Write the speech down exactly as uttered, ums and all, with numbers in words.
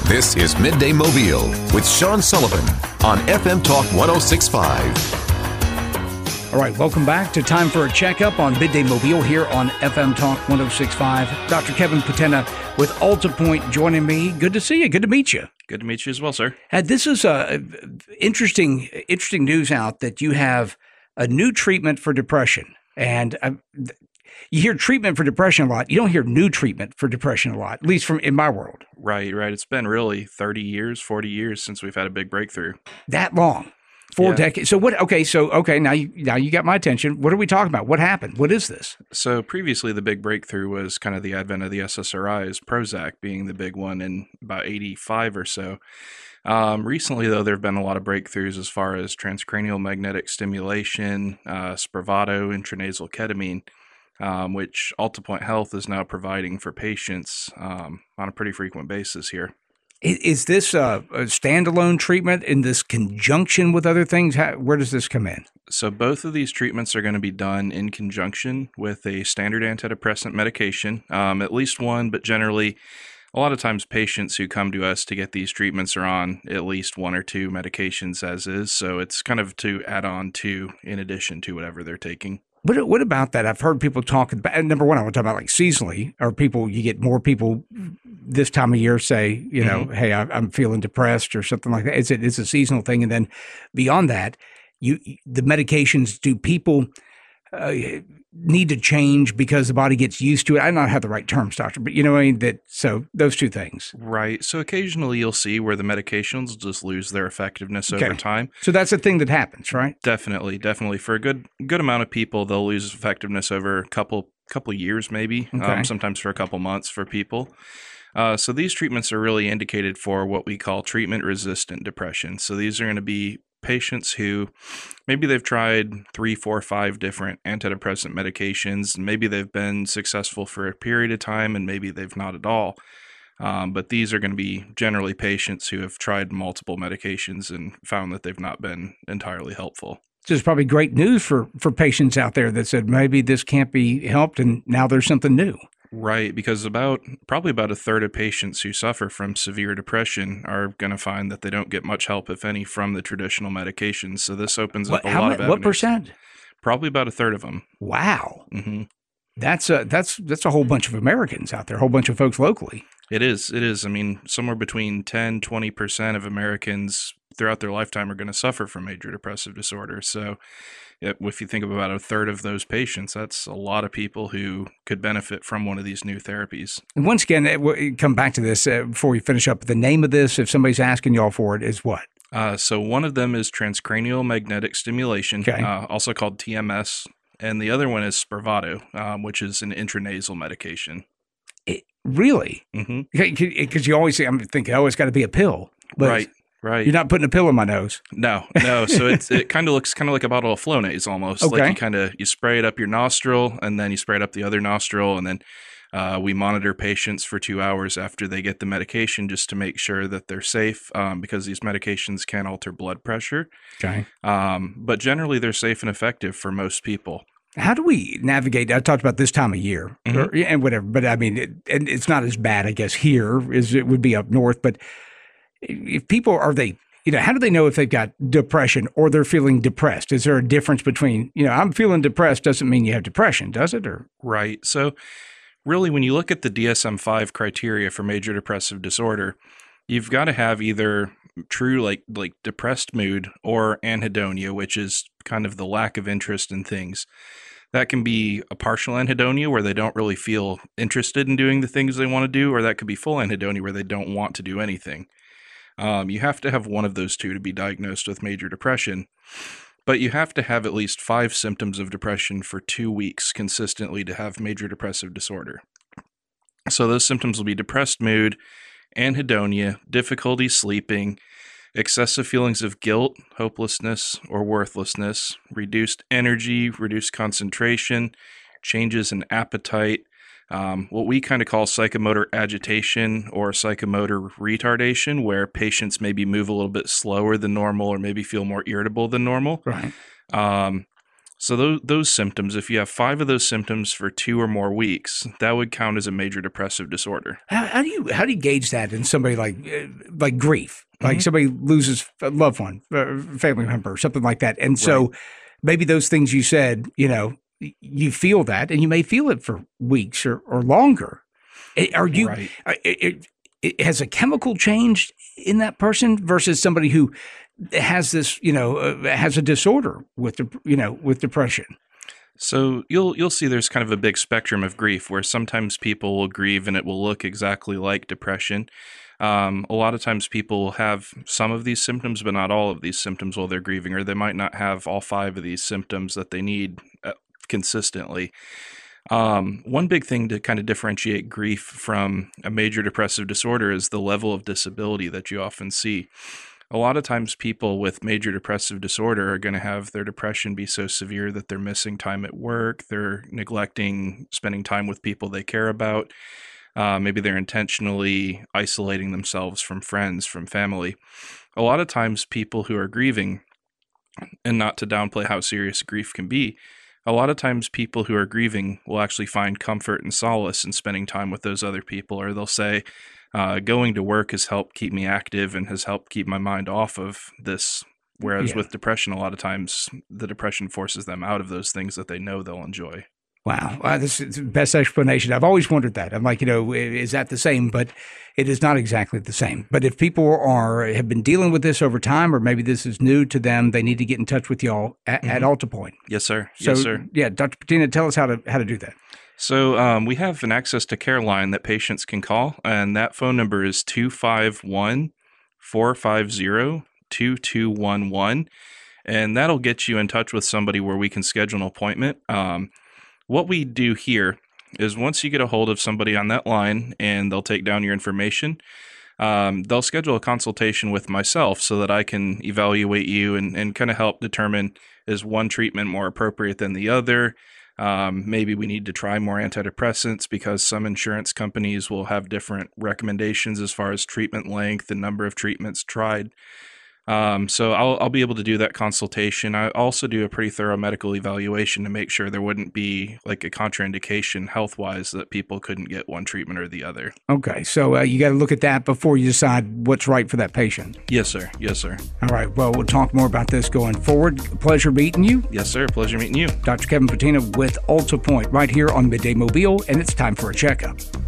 This is Midday Mobile with Sean Sullivan on F M Talk one oh six point five. All right, welcome back to Time for a Checkup on Midday Mobile here on F M Talk one oh six point five. Doctor Kevin Patena with UltiPoint joining me. Good to see you. Good to meet you. Good to meet you as well, sir. Uh, this is uh, interesting, interesting news out that you have a new treatment for depression. And uh, you hear treatment for depression a lot. You don't hear new treatment for depression a lot, at least from in my world. Right, right. It's been really thirty years, forty years since we've had a big breakthrough. That long. Four Yeah. decades. So what? Okay. So okay. Now you now you got my attention. What are we talking about? What happened? What is this? So previously, the big breakthrough was kind of the advent of the S S R Is, Prozac being the big one in about eighty-five or so. Um, recently, though, there have been a lot of breakthroughs as far as transcranial magnetic stimulation, uh, Spravato, intranasal ketamine, um, which UltiPoint Health is now providing for patients um, on a pretty frequent basis here. I- Is this a, a standalone treatment in this conjunction with other things? How, where does this come in? So both of these treatments are going to be done in conjunction with a standard antidepressant medication, um, at least one, but generally a lot of times patients who come to us to get these treatments are on at least one or two medications as is. So it's kind of to add on to in addition to whatever they're taking. What what about that? I've heard people talk about, number one, I want to talk about like seasonally, or people, you get more people this time of year say, you know, Mhm. hey, I, I'm feeling depressed or something like that. It's a, it's a seasonal thing. And then beyond that, you the medications, do people uh, need to change because the body gets used to it? I don't have the right terms, doctor, but you know what I mean? That, so those two things. Right. So occasionally you'll see where the medications just lose their effectiveness over Okay. time. So that's a thing that happens, right? Definitely, definitely. For a good good amount of people, they'll lose effectiveness over a couple couple years, maybe. Okay. Um, sometimes for a couple months for people. Uh, so these treatments are really indicated for what we call treatment-resistant depression. So these are going to be patients who maybe they've tried three, four, five different antidepressant medications. Maybe they've been successful for a period of time, and maybe they've not at all. Um, but these are going to be generally patients who have tried multiple medications and found that they've not been entirely helpful. So it's probably great news for, for patients out there that said, maybe this can't be helped and now there's something new. Right, because about probably about a third of patients who suffer from severe depression are going to find that they don't get much help, if any, from the traditional medications. So this opens up What, a how lot ma- of what avenues. percent? Probably about a third of them. Wow. hmm That's a, that's, that's a whole bunch of Americans out there, a whole bunch of folks locally. It is. It is. I mean, somewhere between ten, twenty percent of Americans throughout their lifetime are going to suffer from major depressive disorder. So yeah, if you think of about a third of those patients, that's a lot of people who could benefit from one of these new therapies. And once again, uh, we'll come back to this uh, before we finish up. The name of this, if somebody's asking y'all for it, is what? Uh, so one of them is transcranial magnetic stimulation, Okay. uh, also called T M S. And the other one is Spravato, um, which is an intranasal medication. It, really? hmm Because you always say, I'm thinking, oh, it's got to be a pill. But Right, right. you're not putting a pill in my nose. No, no. So it's, it kind of looks kind of like a bottle of Flonase almost. Okay. Like you kind of, you spray it up your nostril and then you spray it up the other nostril. And then uh, we monitor patients for two hours after they get the medication just to make sure that they're safe um, because these medications can alter blood pressure. Okay. Um, but generally they're safe and effective for most people. How do we navigate? I talked about this time of year Mhm. or, and whatever, but I mean, it, and it's not as bad, I guess, here as it would be up north. But if people are they, you know, how do they know if they've got depression or they're feeling depressed? Is there a difference between, you know, I'm feeling depressed doesn't mean you have depression, does it? Or Right. So really, when you look at the D S M five criteria for major depressive disorder, you've got to have either true like like depressed mood or anhedonia, which is kind of the lack of interest in things. That can be a partial anhedonia where they don't really feel interested in doing the things they want to do, or that could be full anhedonia where they don't want to do anything. Um, you have to have one of those two to be diagnosed with major depression, but you have to have at least five symptoms of depression for two weeks consistently to have major depressive disorder. So those symptoms will be depressed mood, anhedonia, difficulty sleeping, excessive feelings of guilt, hopelessness, or worthlessness, reduced energy, reduced concentration, changes in appetite, um, what we kind of call psychomotor agitation or psychomotor retardation, where patients maybe move a little bit slower than normal or maybe feel more irritable than normal. right. Um, So those those symptoms, if you have five of those symptoms for two or more weeks, that would count as a major depressive disorder. How, how do you how do you gauge that in somebody like uh, like grief, like mm-hmm. somebody loses a loved one, a family member, something like that, and so right. maybe those things you said, you know, you feel that, and you may feel it for weeks or, or longer. Are you? Right. It, it, it, has a chemical changed in that person versus somebody who has this, you know, uh, has a disorder with, the, you know, with depression? So you'll you'll see there's kind of a big spectrum of grief where sometimes people will grieve and it will look exactly like depression. Um, a lot of times people will have some of these symptoms, but not all of these symptoms while they're grieving, or they might not have all five of these symptoms that they need uh, consistently. Um, one big thing to kind of differentiate grief from a major depressive disorder is the level of disability that you often see. A lot of times people with major depressive disorder are going to have their depression be so severe that they're missing time at work, they're neglecting spending time with people they care about, uh, maybe they're intentionally isolating themselves from friends, from family. A lot of times people who are grieving, and not to downplay how serious grief can be, a lot of times people who are grieving will actually find comfort and solace in spending time with those other people, or they'll say, Uh, going to work has helped keep me active and has helped keep my mind off of this. Whereas yeah. with depression, a lot of times the depression forces them out of those things that they know they'll enjoy. Wow. Wow, this is the best explanation. I've always wondered that. I'm like, you know, is that the same? But it is not exactly the same. But if people are have been dealing with this over time, or maybe this is new to them, they need to get in touch with y'all at, mm-hmm. at AltaPoint. Yes, sir. So, yes, sir. Yeah, Doctor Patina, tell us how to how to do that. So um, we have an access to care line that patients can call, and that phone number is two five one, four five zero, two two one one, and that'll get you in touch with somebody where we can schedule an appointment. Um, what we do here is once you get a hold of somebody on that line and they'll take down your information, um, they'll schedule a consultation with myself so that I can evaluate you and, and kind of help determine, is one treatment more appropriate than the other? Um, maybe we need to try more antidepressants because some insurance companies will have different recommendations as far as treatment length and number of treatments tried. Um, so I'll, I'll be able to do that consultation. I also do a pretty thorough medical evaluation to make sure there wouldn't be like a contraindication health-wise that people couldn't get one treatment or the other. Okay, so uh, you got to look at that before you decide what's right for that patient. Yes, sir. Yes, sir. All right, well, we'll talk more about this going forward. Pleasure meeting you. Yes, sir. Pleasure meeting you. Doctor Kevin Patina with AltaPoint right here on Midday Mobile, and it's time for a checkup.